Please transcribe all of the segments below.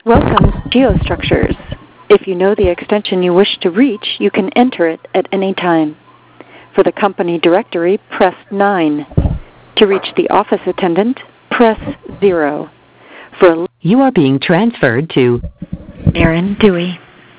Welcome to GeoStructures. If you know the extension you wish to reach, you can enter it at any time. For the company directory, press 9. To reach the office attendant, press 0. You are being transferred to Aaron Dewey.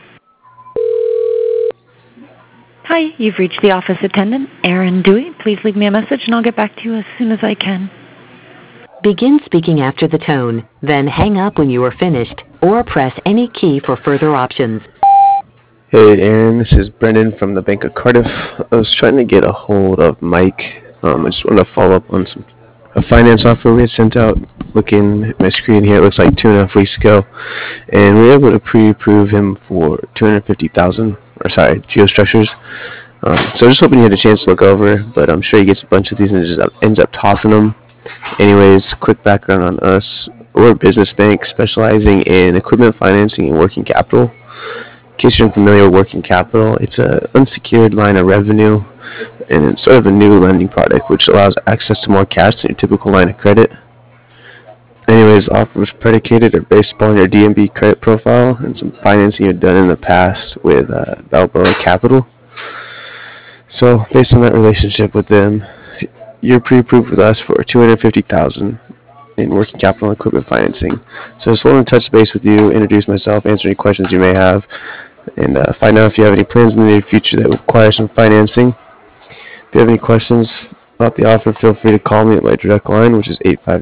Hi, you've reached the office attendant, Aaron Dewey. Please leave me a message and I'll get back to you as soon as I can. Begin speaking after the tone, then hang up when you are finished, or press any key for further options. Hey Aaron, this is Brendan from the Bank of Cardiff. I was trying to get a hold of Mike. I just wanted to follow up on a finance offer we had sent out. Looking at my screen here, it looks like 2.5 weeks ago, and we were able to pre-approve him for GeoStructures. So just hoping you had a chance to look over, but I'm sure he gets a bunch of these and just ends up tossing them. Anyways, quick background on us. We're a business bank specializing in equipment financing and working capital. In case you're unfamiliar with working capital, it's an unsecured line of revenue, and it's sort of a new lending product which allows access to more cash than your typical line of credit. Anyways, offers predicated or based upon your DMB credit profile and some financing you've done in the past with Balboa Capital. So, based on that relationship with them, you're pre-approved with us for $250,000 in working capital and equipment financing. So, I just wanted to touch base with you, introduce myself, answer any questions you may have, and find out if you have any plans in the near future that require some financing. If you have any questions about the offer, feel free to call me at my direct line, which is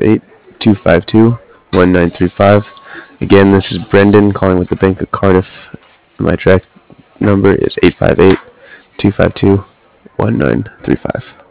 858-252-1935. Again, this is Brendan calling with the Bank of Cardiff. My direct number is 858-252-1935.